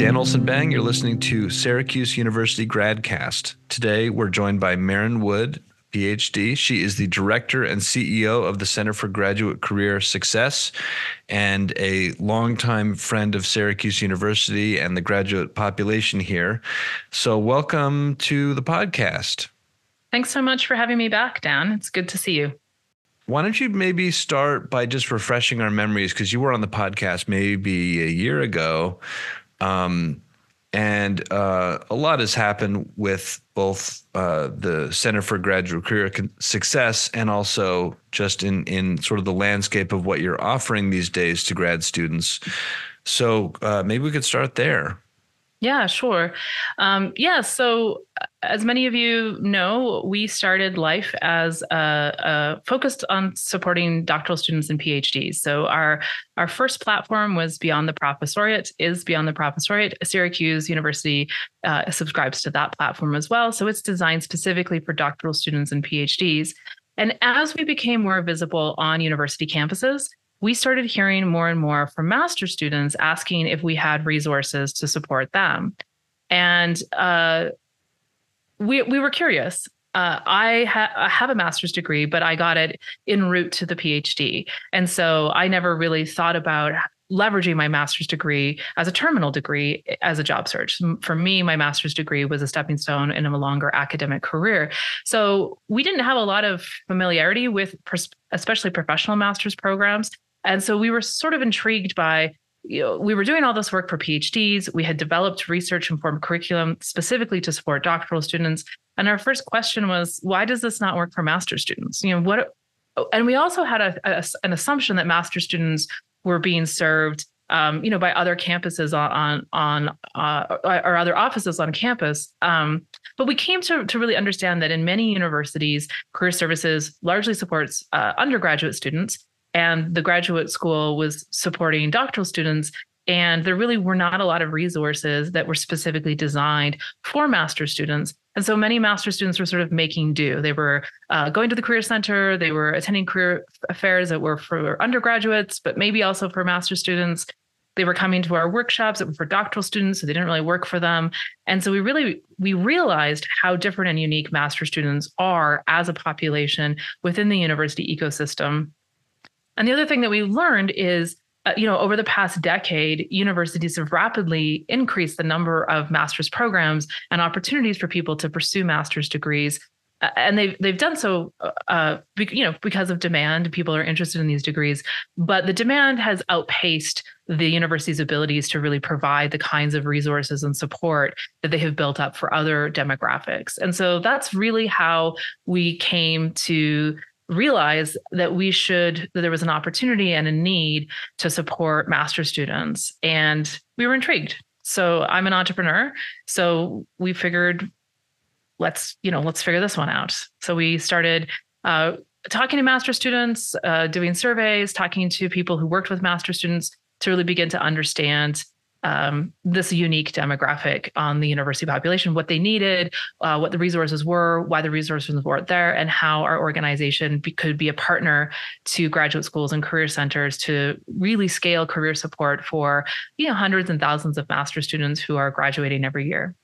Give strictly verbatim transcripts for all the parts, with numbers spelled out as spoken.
Dan Olson-Bang. You're listening to Syracuse University Gradcast. Today, we're joined by Maren Wood, P H D. She is the director and C E O of the Center for Graduate Career Success and a longtime friend of Syracuse University and the graduate population here. So welcome to the podcast. Thanks so much for having me back, Dan. It's good to see you. Why don't you maybe start by just refreshing our memories, because you were on the podcast maybe a year ago. Um, and uh, a lot has happened with both uh, the Center for Graduate Career Success and also just in, in sort of the landscape of what you're offering these days to grad students. So uh, maybe we could start there. Yeah, sure. Um, yeah. So as many of you know, we started life as uh, uh, focused on supporting doctoral students and PhDs. So our our first platform was Beyond the Professoriate, is Beyond the Professoriate. Syracuse University uh, subscribes to that platform as well. So it's designed specifically for doctoral students and PhDs. And as we became more visible on university campuses, we started hearing more and more from master's students asking if we had resources to support them. And uh, we we were curious. Uh, I, ha- I have a master's degree, but I got it en route to the PhD. And so I never really thought about leveraging my master's degree as a terminal degree as a job search. For me, my master's degree was a stepping stone in a longer academic career. So we didn't have a lot of familiarity with pers- especially professional master's programs. And so we were sort of intrigued by, you know, we were doing all this work for PhDs. We had developed research-informed curriculum specifically to support doctoral students. And our first question was, why does this not work for master's students? You know, what? And we also had a, a, an assumption that master's students were being served, um, you know, by other campuses on on uh, or other offices on campus. Um, but we came to to really understand that in many universities, career services largely supports uh, undergraduate students. And the graduate school was supporting doctoral students. And there really were not a lot of resources that were specifically designed for master's students. And so many master's students were sort of making do. They were uh, going to the Career Center. They were attending career fairs that were for undergraduates, but maybe also for master's students. They were coming to our workshops that were for doctoral students, so they didn't really work for them. And so we really, we realized how different and unique master's students are as a population within the university ecosystem. And the other thing that we learned is, uh, you know, over the past decade, universities have rapidly increased the number of master's programs and opportunities for people to pursue master's degrees. Uh, and they've they've done so, uh, be, you know, because of demand. People are interested in these degrees, but the demand has outpaced the university's abilities to really provide the kinds of resources and support that they have built up for other demographics. And so that's really how we came to realize that we should, that there was an opportunity and a need to support master's students. And we were intrigued. So I'm an entrepreneur. So we figured, let's, you know, let's figure this one out. So we started uh, talking to master's students, uh, doing surveys, talking to people who worked with master's students to really begin to understand Um, this unique demographic on the university population, what they needed, uh, what the resources were, why the resources weren't there, and how our organization be, could be a partner to graduate schools and career centers to really scale career support for, you know, hundreds and thousands of master's students who are graduating every year.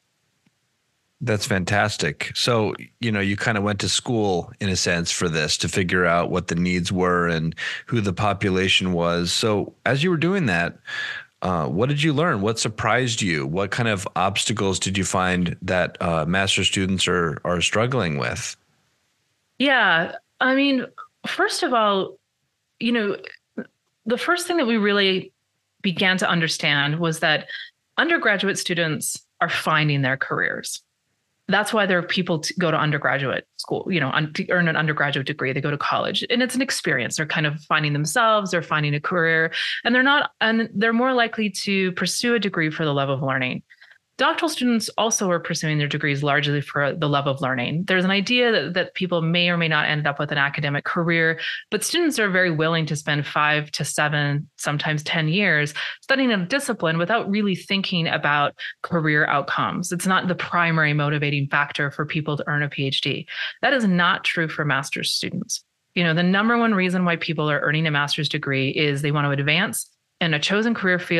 That's fantastic. So, you know, you kind of went to school in a sense for this to figure out what the needs were and who the population was. So as you were doing that, Uh, what did you learn? What surprised you? What kind of obstacles did you find that uh, master's students are are struggling with? Yeah, I mean, first of all, you know, the first thing that we really began to understand was that undergraduate students are finding their careers. That's why there are people to go to undergraduate school, you know, un- to earn an undergraduate degree. They go to college, and it's an experience. They're kind of finding themselves, they're finding a career, and they're not, and they're more likely to pursue a degree for the love of learning. Doctoral students also are pursuing their degrees largely for the love of learning. There's an idea that, that people may or may not end up with an academic career, but students are very willing to spend five to seven, sometimes ten years studying a discipline without really thinking about career outcomes. It's not the primary motivating factor for people to earn a PhD. That is not true for master's students. You know, the number one reason why people are earning a master's degree is they want to advance in a chosen career field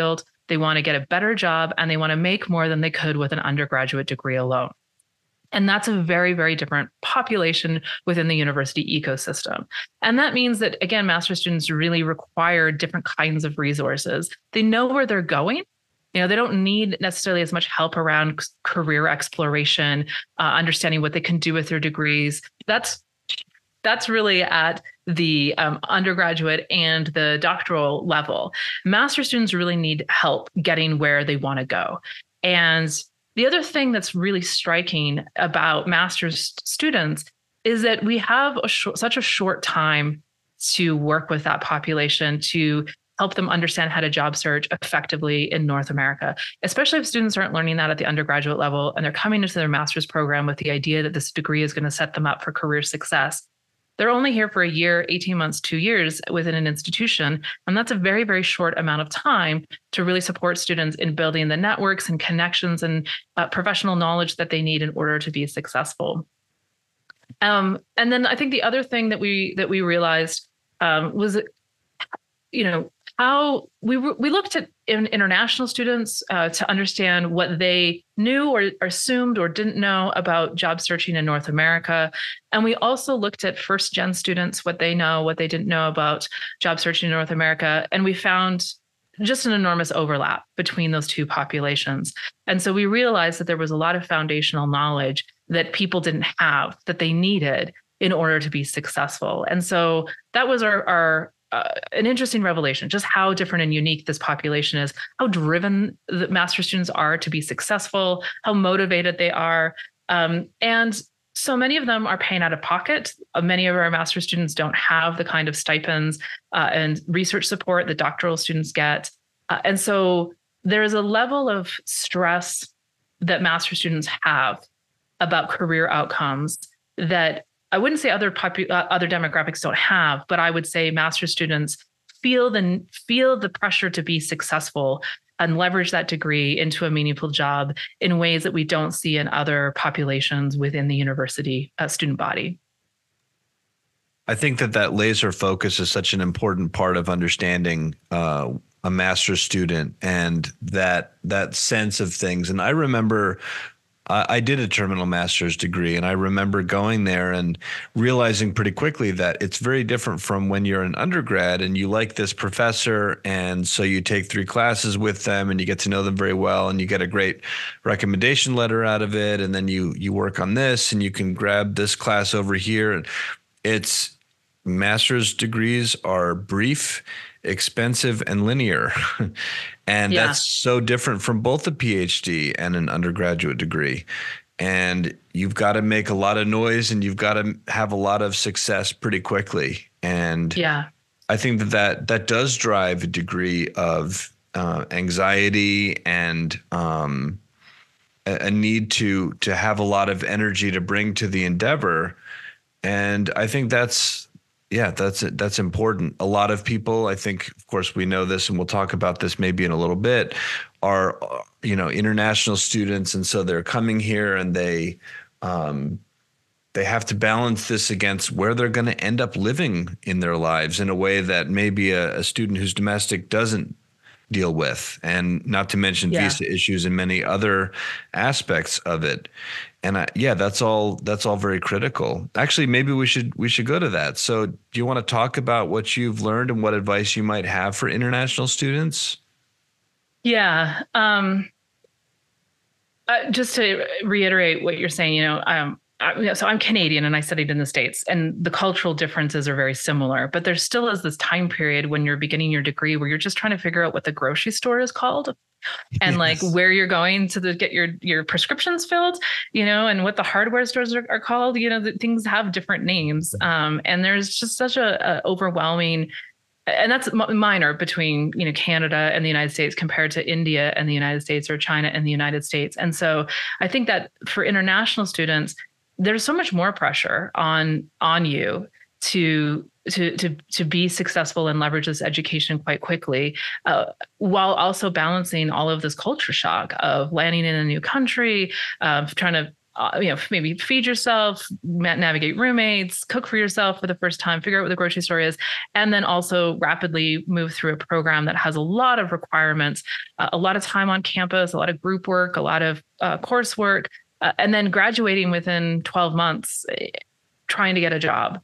they want to get a better job, and they want to make more than they could with an undergraduate degree alone. And that's a very, very different population within the university ecosystem. And that means that, again, master's students really require different kinds of resources. They know where they're going. You know, they don't need necessarily as much help around career exploration, uh, understanding what they can do with their degrees. That's that's really at the um, undergraduate and the doctoral level. Master's students really need help getting where they want to go. And the other thing that's really striking about master's students is that we have a sh- such a short time to work with that population, to help them understand how to job search effectively in North America, especially if students aren't learning that at the undergraduate level and they're coming into their master's program with the idea that this degree is going to set them up for career success. They're only here for a year, eighteen months, two years within an institution. And that's a very, very short amount of time to really support students in building the networks and connections and uh, professional knowledge that they need in order to be successful. Um, and then I think the other thing that we that we realized um, was, you know, how we we looked at in international students uh, to understand what they knew or, or assumed or didn't know about job searching in North America. And we also looked at first gen students, what they know, what they didn't know about job searching in North America. And we found just an enormous overlap between those two populations. And so we realized that there was a lot of foundational knowledge that people didn't have that they needed in order to be successful. And so that was our, our Uh, an interesting revelation, just how different and unique this population is, how driven the master students are to be successful, how motivated they are. Um, and so many of them are paying out of pocket. Uh, many of our master students don't have the kind of stipends uh, and research support that doctoral students get. Uh, and so there's a level of stress that master students have about career outcomes that I wouldn't say other popu- uh, other demographics don't have, but I would say master's students feel the feel the pressure to be successful and leverage that degree into a meaningful job in ways that we don't see in other populations within the university uh, student body. I think that that laser focus is such an important part of understanding uh, a master's student and that that sense of things. And I remember I did a terminal master's degree, and I remember going there and realizing pretty quickly that it's very different from when you're an undergrad and you like this professor. And so you take three classes with them and you get to know them very well and you get a great recommendation letter out of it. And then you, you work on this and you can grab this class over here. And it's master's degrees are brief, expensive, and linear. And yeah. That's so different from both a PhD and an undergraduate degree. And you've got to make a lot of noise and you've got to have a lot of success pretty quickly. And yeah, I think that that, that does drive a degree of uh, anxiety and um, a, a need to to have a lot of energy to bring to the endeavor. And I think that's Yeah, that's that's important. A lot of people, I think, of course, we know this, and we'll talk about this maybe in a little bit, are you know international students, and so they're coming here and they um, they have to balance this against where they're going to end up living in their lives in a way that maybe a, a student who's domestic doesn't deal with, and not to mention yeah. visa issues and many other aspects of it. And I, yeah, that's all. That's all very critical. Actually, maybe we should we should go to that. So, do you want to talk about what you've learned and what advice you might have for international students? Yeah. Um, uh, just to reiterate what you're saying, you know, um, I, so I'm Canadian and I studied in the States, and the cultural differences are very similar. But there still is this time period when you're beginning your degree where you're just trying to figure out what the grocery store is called. And yes. like where you're going to the, get your, your prescriptions filled, you know, and what the hardware stores are, are called, you know, the, things have different names. Um, and there's just such a, a overwhelming, and that's minor between, you know, Canada and the United States compared to India and the United States or China and the United States. And so I think that for international students, there's so much more pressure on, on you to to to to be successful and leverage this education quite quickly, uh, while also balancing all of this culture shock of landing in a new country, uh, trying to uh, you know, maybe feed yourself, navigate roommates, cook for yourself for the first time, figure out what the grocery store is, and then also rapidly move through a program that has a lot of requirements, uh, a lot of time on campus, a lot of group work, a lot of uh, coursework, uh, and then graduating within twelve months, trying to get a job.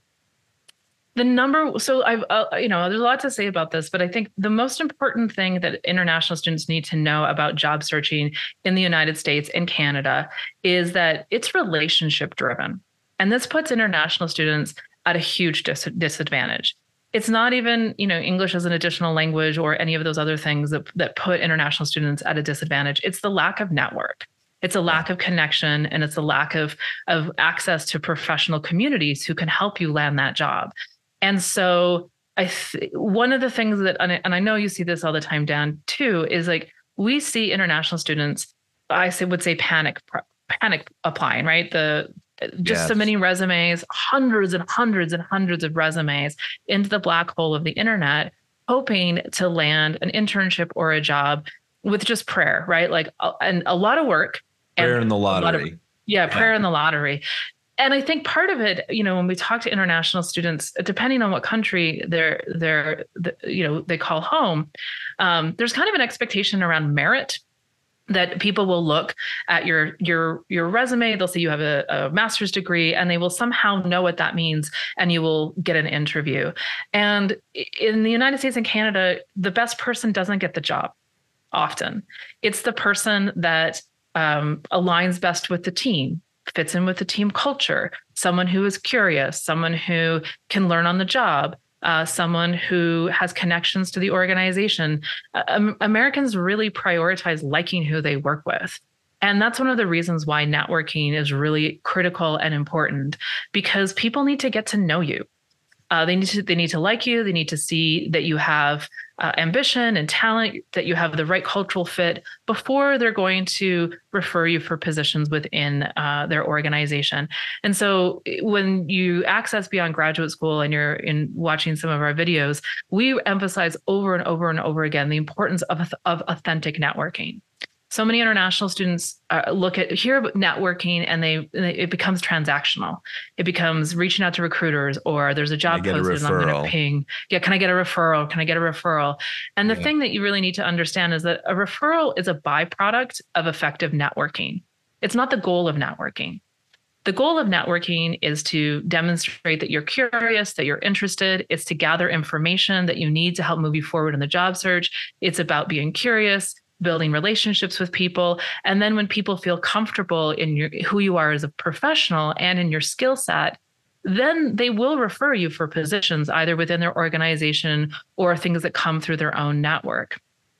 The number, so I've, uh, you know, there's a lot to say about this, but I think the most important thing that international students need to know about job searching in the United States and Canada is that it's relationship driven. And this puts international students at a huge dis- disadvantage. It's not even, you know, English as an additional language or any of those other things that, that put international students at a disadvantage. It's the lack of network. It's a lack of connection, and it's a lack of, of access to professional communities who can help you land that job. And so I th- one of the things that, and I know you see this all the time, Dan, too, is like we see international students, I say, would say panic, panic applying, right? The just yes. submitting resumes, hundreds and hundreds and hundreds of resumes into the black hole of the internet, hoping to land an internship or a job with just prayer, right? Like, and a lot of work. Prayer in the lottery. Of, yeah, prayer yeah. in the lottery. And I think part of it, you know, when we talk to international students, depending on what country they're, they're, you know, they call home, um, there's kind of an expectation around merit that people will look at your, your, your resume. They'll say you have a, a master's degree, and they will somehow know what that means, and you will get an interview. And in the United States and Canada, the best person doesn't get the job often. It's the person that um, aligns best with the team, fits in with the team culture, someone who is curious, someone who can learn on the job, uh, someone who has connections to the organization. Uh, um, Americans really prioritize liking who they work with. And that's one of the reasons why networking is really critical and important, because people need to get to know you. Uh, they need to they need to like you. They need to see that you have uh, ambition and talent, that you have the right cultural fit before they're going to refer you for positions within uh, their organization. And so when you access Beyond Graduate School and you're in watching some of our videos, we emphasize over and over and over again the importance of, of authentic networking. So many international students uh, look at hear about networking, and they, they it becomes transactional. It becomes reaching out to recruiters, or there's a job posted and I'm going to ping. Yeah, can I get a referral? Can I get a referral? And the yeah. thing that you really need to understand is that a referral is a byproduct of effective networking. It's not the goal of networking. The goal of networking is to demonstrate that you're curious, that you're interested. It's to gather information that you need to help move you forward in the job search. It's about being curious, building relationships with people. And then when people feel comfortable in your, who you are as a professional and in your skill set, then they will refer you for positions either within their organization or things that come through their own network.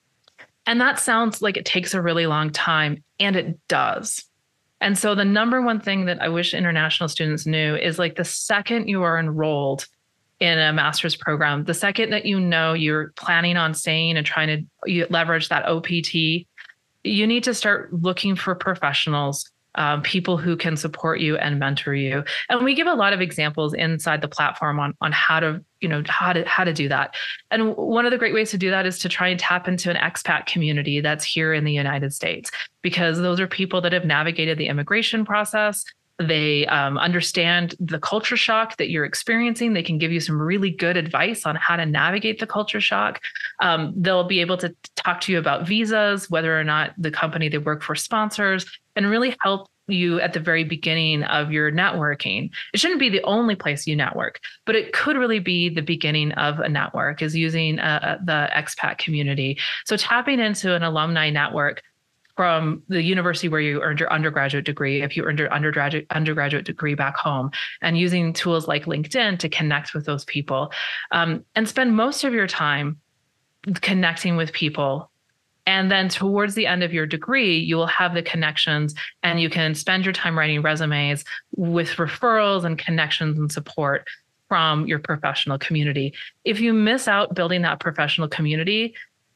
And that sounds like it takes a really long time, and it does. And so the number one thing that I wish international students knew is, like, the second you are enrolled in a master's program, the second that you know you're planning on staying and trying to you leverage that O P T, you need to start looking for professionals, um, people who can support you and mentor you. And we give a lot of examples inside the platform on, on how to, you know, how to, how to do that. And one of the great ways to do that is to try and tap into an expat community that's here in the United States, because those are people that have navigated the immigration process. They um, understand the culture shock that you're experiencing. They can give you some really good advice on how to navigate the culture shock. Um, they'll be able to talk to you about visas, whether or not the company they work for sponsors, and really help you at the very beginning of your networking. It shouldn't be the only place you network, but it could really be the beginning of a network, is using uh, the expat community. So tapping into an alumni network from the university where you earned your undergraduate degree, if you earned your undergraduate undergraduate degree back home, and using tools like LinkedIn to connect with those people, um, and spend most of your time connecting with people. And then towards the end of your degree, you will have the connections, and you can spend your time writing resumes with referrals and connections and support from your professional community. If you miss out building that professional community,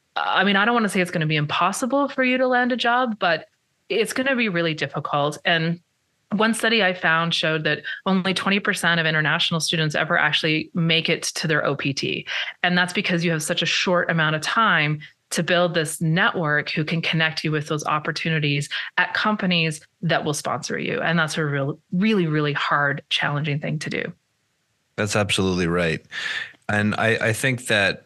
I mean, I don't want to say it's going to be impossible for you to land a job, but it's going to be really difficult. And one study I found showed that only twenty percent of international students ever actually make it to their O P T. And that's because you have such a short amount of time to build this network who can connect you with those opportunities at companies that will sponsor you. And that's a real, really, really hard, challenging thing to do. That's absolutely right. And I, I think that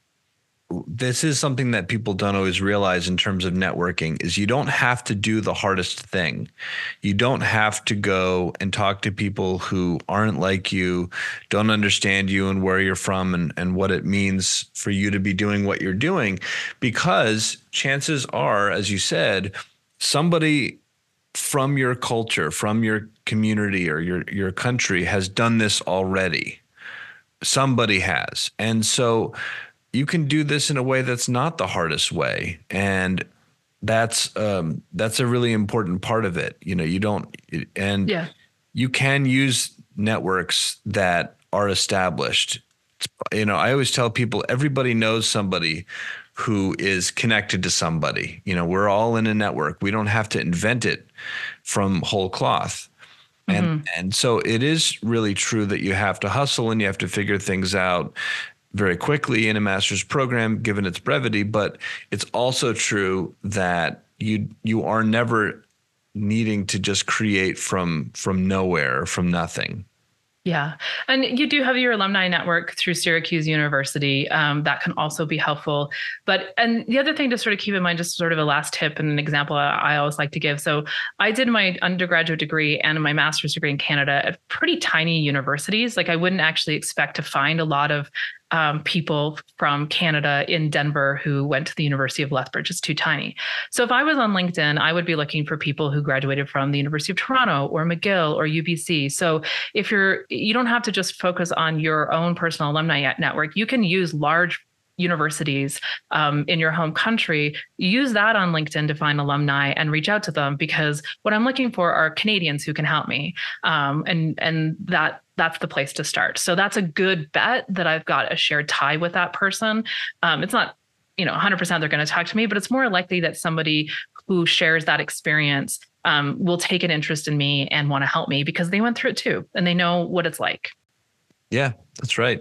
this is something that people don't always realize in terms of networking is you don't have to do the hardest thing. You don't have to go and talk to people who aren't like you, don't understand you and where you're from and, and what it means for you to be doing what you're doing, because chances are, as you said, somebody from your culture, from your community or your, your country has done this already. Somebody has. And so you can do this in a way that's not the hardest way. And that's um, that's a really important part of it. You know, you don't, and yeah. you can use networks that are established. You know, I always tell people, everybody knows somebody who is connected to somebody. You know, we're all in a network. We don't have to invent it from whole cloth. And, mm-hmm. and so it is really true that you have to hustle and you have to figure things out very quickly in a master's program, given its brevity. But it's also true that you you are never needing to just create from from nowhere, from nothing. Yeah. And you do have your alumni network through Syracuse University. Um, that can also be helpful. But, and the other thing to sort of keep in mind, just sort of a last tip and an example I, I always like to give. So I did my undergraduate degree and my master's degree in Canada at pretty tiny universities. Like I wouldn't actually expect to find a lot of Um, people from Canada in Denver who went to the University of Lethbridge. It's too tiny. So if I was on LinkedIn, I would be looking for people who graduated from the University of Toronto or McGill or U B C. So if you're, you don't have to just focus on your own personal alumni network. You can use large universities um, in your home country, use that on LinkedIn to find alumni and reach out to them, because what I'm looking for are Canadians who can help me. Um, and and that that's the place to start. So that's a good bet that I've got a shared tie with that person. Um, it's not, you know, one hundred percent they're going to talk to me, but it's more likely that somebody who shares that experience um, will take an interest in me and want to help me because they went through it too, and they know what it's like. Yeah, that's right.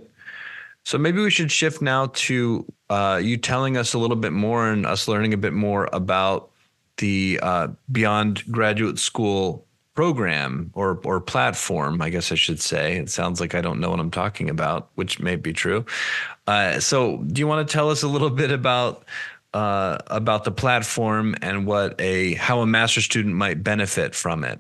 So maybe we should shift now to uh, you telling us a little bit more and us learning a bit more about the uh, Beyond Graduate School program or or platform, I guess I should say. It sounds like I don't know what I'm talking about, which may be true. Uh, so do you want to tell us a little bit about uh, about the platform and what a how a master's student might benefit from it?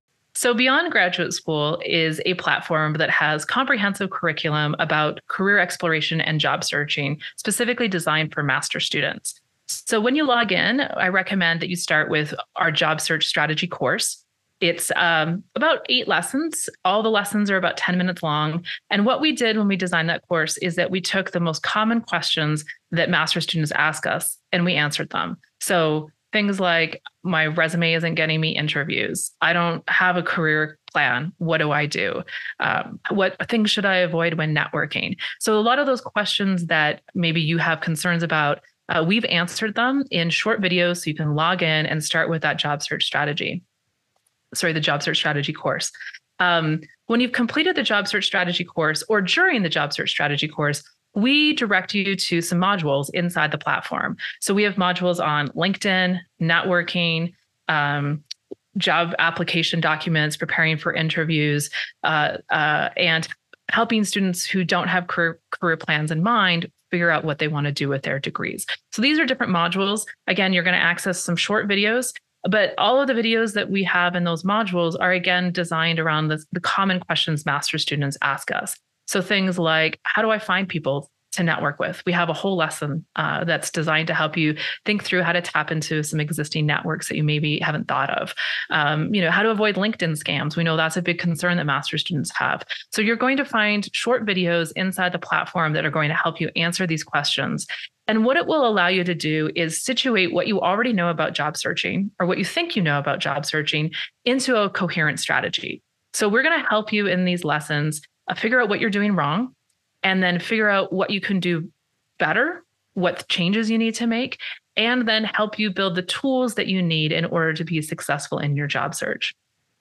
So Beyond Graduate School is a platform that has comprehensive curriculum about career exploration and job searching, specifically designed for master's students. So when you log in, I recommend that you start with our job search strategy course. It's um, about eight lessons. All the lessons are about ten minutes long. And what we did when we designed that course is that we took the most common questions that master's students ask us and we answered them. So things like, my resume isn't getting me interviews. I don't have a career plan. What do I do? Um, what things should I avoid when networking? So a lot of those questions that maybe you have concerns about, uh, we've answered them in short videos so you can log in and start with that job search strategy. Sorry, the job search strategy course. Um, when you've completed the job search strategy course or during the job search strategy course, we direct you to some modules inside the platform. So we have modules on LinkedIn, networking, um, job application documents, preparing for interviews, uh, uh, and helping students who don't have career, career plans in mind figure out what they want to do with their degrees. So these are different modules. Again, you're going to access some short videos, but all of the videos that we have in those modules are, again, designed around the, the common questions master's students ask us. So things like, how do I find people to network with? We have a whole lesson uh, that's designed to help you think through how to tap into some existing networks that you maybe haven't thought of. Um, you know, how to avoid LinkedIn scams. We know that's a big concern that master's students have. So you're going to find short videos inside the platform that are going to help you answer these questions. And what it will allow you to do is situate what you already know about job searching, or what you think you know about job searching, into a coherent strategy. So we're going to help you in these lessons uh, figure out what you're doing wrong, and then figure out what you can do better, what changes you need to make, and then help you build the tools that you need in order to be successful in your job search.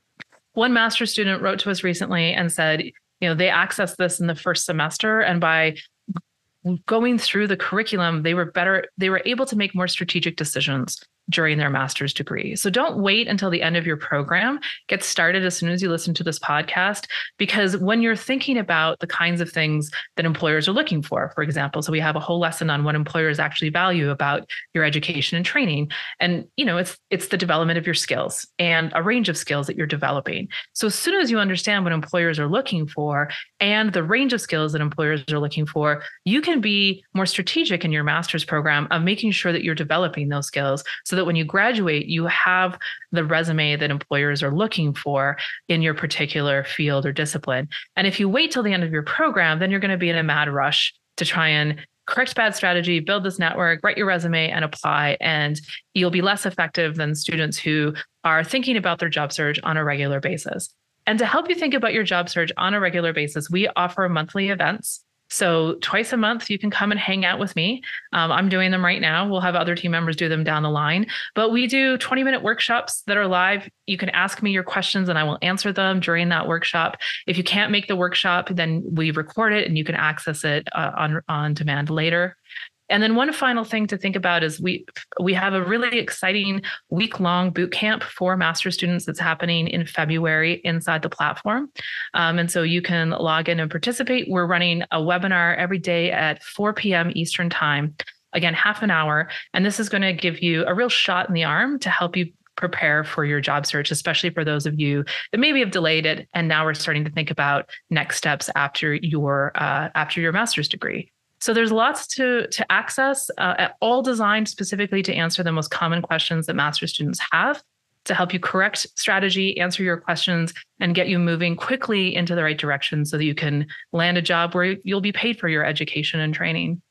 One master's student wrote to us recently and said, you know, they accessed this in the first semester, and by going through the curriculum, they were better, they were able to make more strategic decisions during their master's degree. So don't wait until the end of your program. Get started as soon as you listen to this podcast, because when you're thinking about the kinds of things that employers are looking for, for example, so we have a whole lesson on what employers actually value about your education and training. And, you know, it's it's the development of your skills and a range of skills that you're developing. So as soon as you understand what employers are looking for and the range of skills that employers are looking for, you can be more strategic in your master's program of making sure that you're developing those skills so that when you graduate, you have the resume that employers are looking for in your particular field or discipline. And if you wait till the end of your program, then you're going to be in a mad rush to try and correct bad strategy, build this network, write your resume, and apply. And you'll be less effective than students who are thinking about their job search on a regular basis. And to help you think about your job search on a regular basis, we offer monthly events. So twice a month, you can come and hang out with me. Um, I'm doing them right now. We'll have other team members do them down the line. But we do twenty minute workshops that are live. You can ask me your questions and I will answer them during that workshop. If you can't make the workshop, then we record it and you can access it uh, on, on demand later. And then one final thing to think about is we we have a really exciting week-long boot camp for master's students that's happening in February inside the platform. Um, and so you can log in and participate. We're running a webinar every day at four p.m. Eastern time, again, half an hour. And this is going to give you a real shot in the arm to help you prepare for your job search, especially for those of you that maybe have delayed it. And now we're starting to think about next steps after your uh, after your master's degree. So there's lots to, to access, uh, all designed specifically to answer the most common questions that master's students have, to help you correct strategy, answer your questions, and get you moving quickly into the right direction so that you can land a job where you'll be paid for your education and training.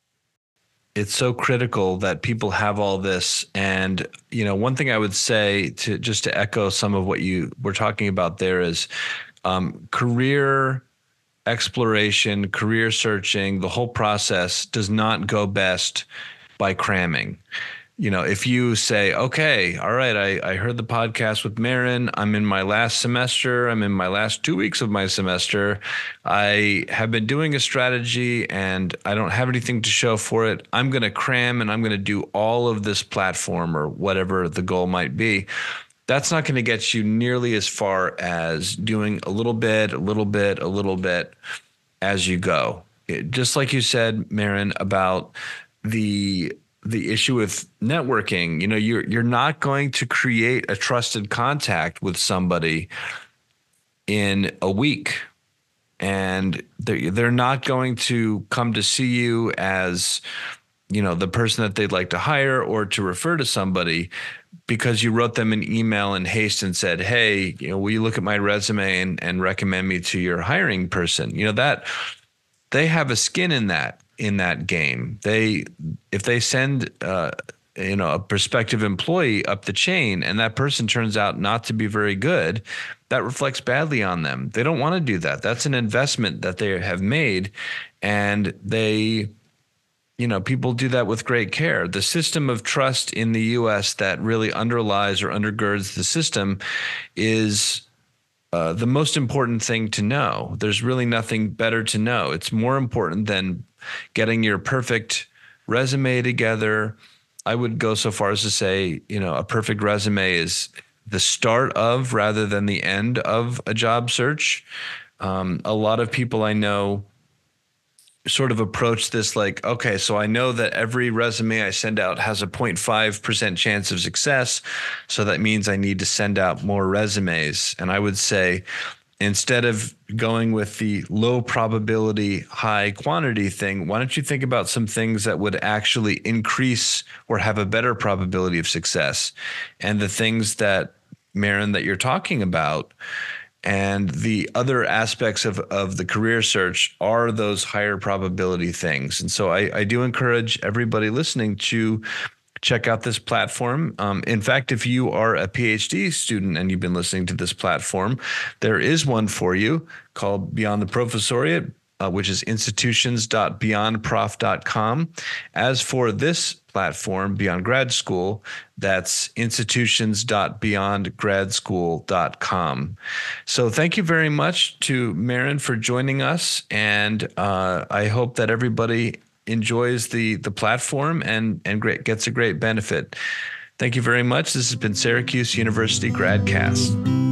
It's so critical that people have all this. And, you know, one thing I would say to just to echo some of what you were talking about there is um, career exploration, career searching, the whole process does not go best by cramming. You know, if you say, okay, all right, I, I heard the podcast with Maren. I'm in my last semester. I'm in my last two weeks of my semester. I have been doing a strategy and I don't have anything to show for it. I'm going to cram and I'm going to do all of this platform or whatever the goal might be. That's not going to get you nearly as far as doing a little bit, a little bit, a little bit as you go. It, just like you said, Maren, about the the issue with networking, you know, you're you're not going to create a trusted contact with somebody in a week, and they're, they're not going to come to see you as, you know, the person that they'd like to hire or to refer to somebody because you wrote them an email in haste and said, hey, you know, will you look at my resume and, and recommend me to your hiring person? You know, that they have a skin in that, in that game. They, if they send, uh, you know, a prospective employee up the chain and that person turns out not to be very good, that reflects badly on them. They don't want to do that. That's an investment that they have made, and they, you know, people do that with great care. The system of trust in the U S that really underlies or undergirds the system is uh, the most important thing to know. There's really nothing better to know. It's more important than getting your perfect resume together. I would go so far as to say, you know, a perfect resume is the start of rather than the end of a job search. Um, a lot of people I know sort of approach this like, okay, so I know that every resume I send out has a zero point five percent chance of success. So that means I need to send out more resumes. And I would say, instead of going with the low probability, high quantity thing, why don't you think about some things that would actually increase or have a better probability of success? And the things that, Maren, that you're talking about and the other aspects of, of the career search are those higher probability things. And so I, I do encourage everybody listening to check out this platform. Um, in fact, if you are a PhD student and you've been listening to this platform, there is one for you called Beyond the Professoriate, uh, which is institutions dot beyond prof dot com. As for this platform, Beyond Grad School, that's institutions dot beyond grad school dot com. So thank you very much to Maren for joining us. And uh, I hope that everybody enjoys the the platform and and great gets a great benefit. Thank you very much. This has been Syracuse University GradCast.